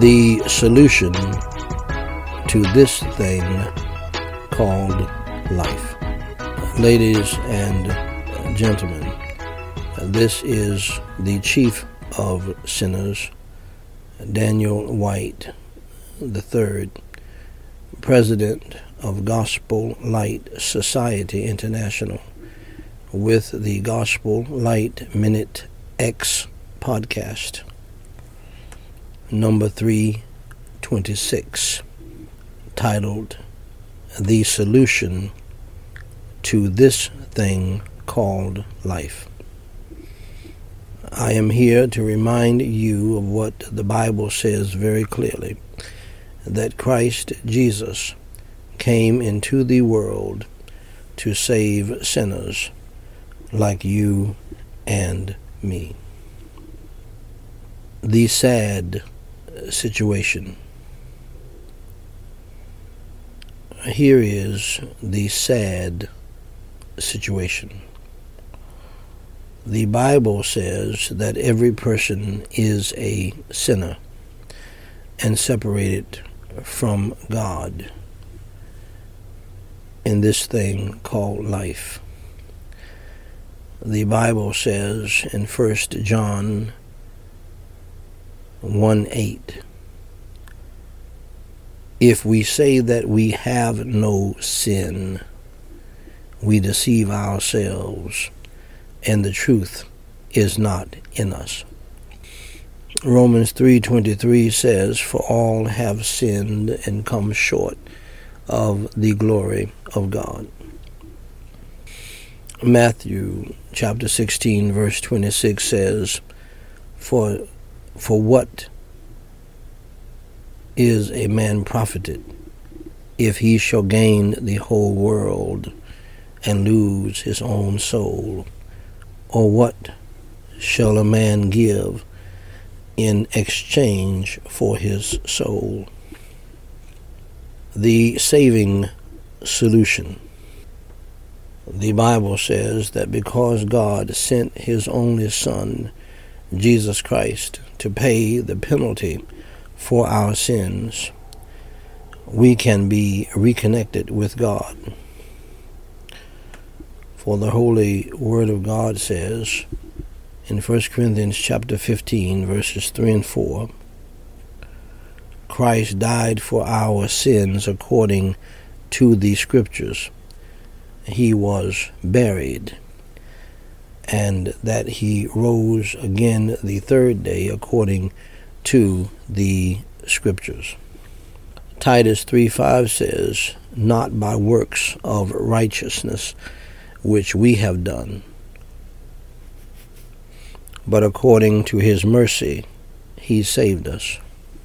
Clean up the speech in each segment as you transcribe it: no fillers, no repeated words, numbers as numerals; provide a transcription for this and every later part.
the solution to this thing called life. Ladies and gentlemen, this is the chief of sinners, Daniel White III, president of Gospel Light Society International, with the Gospel Light Minute X podcast, number 326, titled The Solution to This Thing Called Life. I am here to remind you of what the Bible says very clearly, that Christ Jesus came into the world to save sinners like you and me. The sad situation. Here is the sad situation. The Bible says that every person is a sinner and separated from God in this thing called life. The Bible says in 1 John 1:8, if we say that we have no sin, we deceive ourselves, and the truth is not in us. Romans 3:23 says, for all have sinned and come short of the glory of God. Matthew chapter 16 verse 26 says, for what is a man profited if he shall gain the whole world and lose his own soul? Or what shall a man give in exchange for his soul? The saving solution. The Bible says that because God sent his only Son, Jesus Christ, to pay the penalty for our sins, we can be reconnected with God. For the Holy Word of God says in 1 Corinthians chapter 15, verses 3 and 4, Christ died for our sins according to the Scriptures. He was buried, and that he rose again the third day according to the Scriptures. Titus 3:5 says, not by works of righteousness which we have done, but according to his mercy he saved us.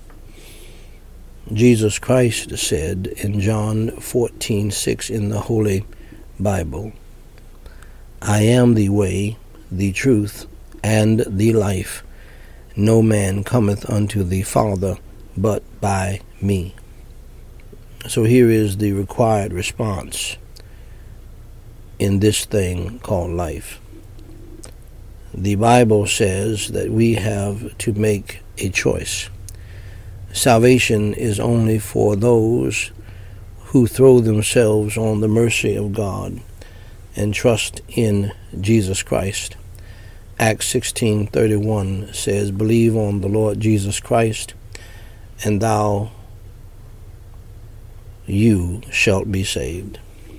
Jesus Christ said in John 14:6 in the Holy Bible, I am the way, the truth, and the life. No man cometh unto the Father but by me. So here is the required response in this thing called life. The Bible says that we have to make a choice. Salvation is only for those who throw themselves on the mercy of God and trust in Jesus Christ. Acts 16:31 says, believe on the Lord Jesus Christ, and you shalt be saved.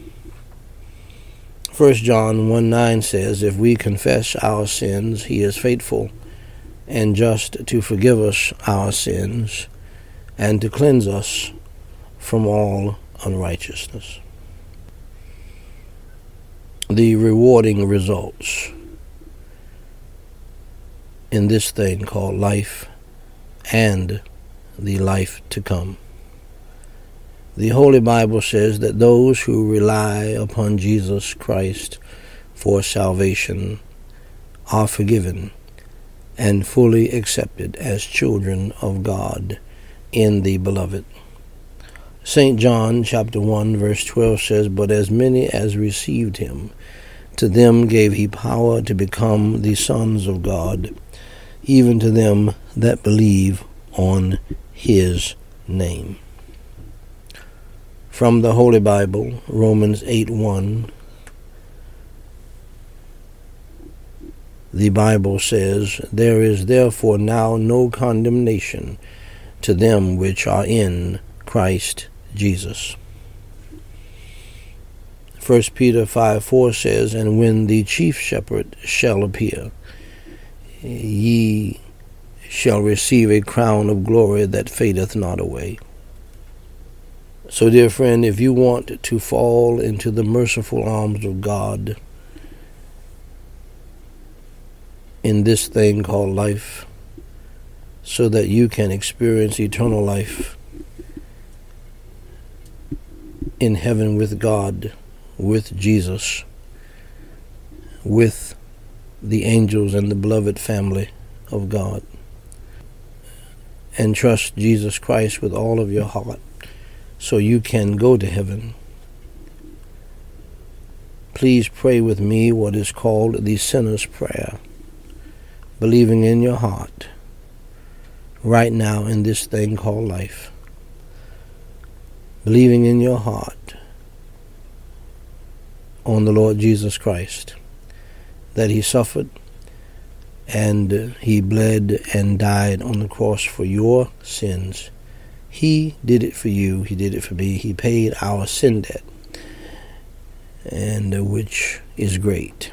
1 John 1:9 says, if we confess our sins, he is faithful and just to forgive us our sins and to cleanse us from all unrighteousness. The rewarding results in this thing called life and the life to come. The Holy Bible says that those who rely upon Jesus Christ for salvation are forgiven and fully accepted as children of God in the Beloved. St. John chapter 1 verse 12 says, but as many as received him, to them gave he power to become the sons of God, even to them that believe on his name. From the Holy Bible, Romans 8:1, the Bible says, "There is therefore now no condemnation to them which are in Christ Jesus." 1 Peter 5:4 says, "And when the chief shepherd shall appear, ye shall receive a crown of glory that fadeth not away." So, dear friend, if you want to fall into the merciful arms of God in this thing called life, so that you can experience eternal life in heaven with God, with Jesus, with the angels and the beloved family of God, and trust Jesus Christ with all of your heart so you can go to heaven, please pray with me what is called the sinner's prayer, believing in your heart right now in this thing called life, believing in your heart on the Lord Jesus Christ, that he suffered and he bled and died on the cross for your sins. He did it for you. He did it for me. He paid our sin debt, and which is great.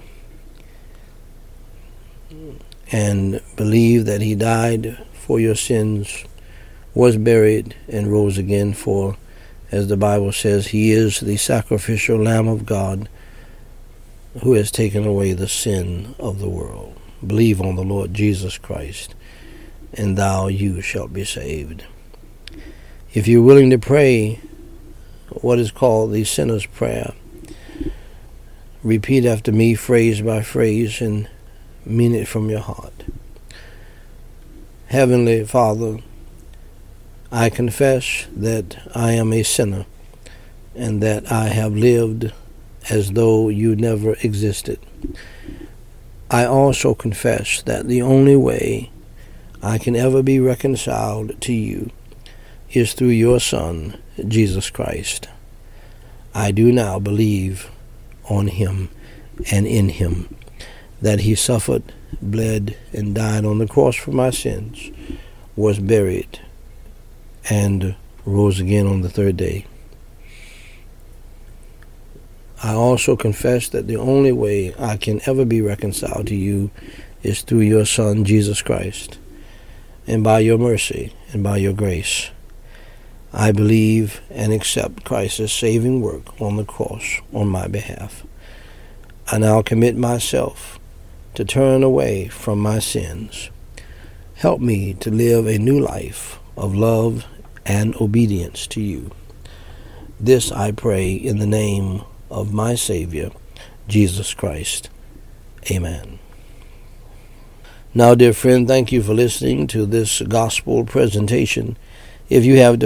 And believe that he died for your sins, was buried, and rose again, for, as the Bible says, he is the sacrificial Lamb of God who has taken away the sin of the world. Believe on the Lord Jesus Christ, and you shalt be saved. If you're willing to pray what is called the sinner's prayer, repeat after me phrase by phrase and mean it from your heart. Heavenly Father, I confess that I am a sinner and that I have lived as though you never existed. I also confess that the only way I can ever be reconciled to you is through your Son, Jesus Christ. I do now believe on him and in him, that he suffered, bled, and died on the cross for my sins, was buried, and rose again on the third day. I also confess that the only way I can ever be reconciled to you is through your Son, Jesus Christ, and by your mercy and by your grace. I believe and accept Christ's saving work on the cross on my behalf. I now commit myself to turn away from my sins. Help me to live a new life of love and obedience to you. This I pray in the name of my Savior, Jesus Christ. Amen. Now, dear friend, thank you for listening to this gospel presentation. If you have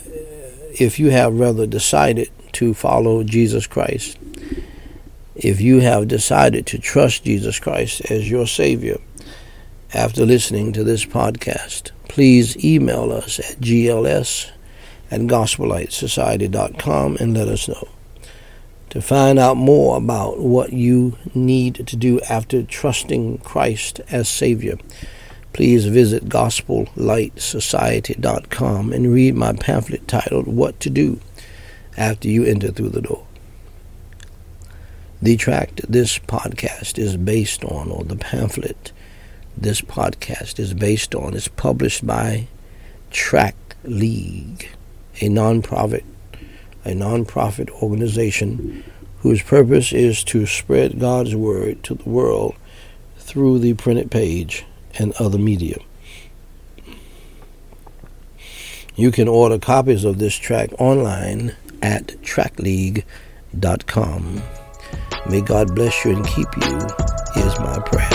decided to follow Jesus Christ, if you have decided to trust Jesus Christ as your Savior after listening to this podcast, please email us at gls@gospelitesociety.com and let us know. To find out more about what you need to do after trusting Christ as Savior, please visit gospellightsociety.com and read my pamphlet titled "What to Do After You Enter Through the Door." The tract this podcast is based on, or the pamphlet this podcast is based on, is published by Tract League, a nonprofit organization whose purpose is to spread God's word to the world through the printed page and other media. You can order copies of this tract online at tractleague.com. May God bless you and keep you, is my prayer.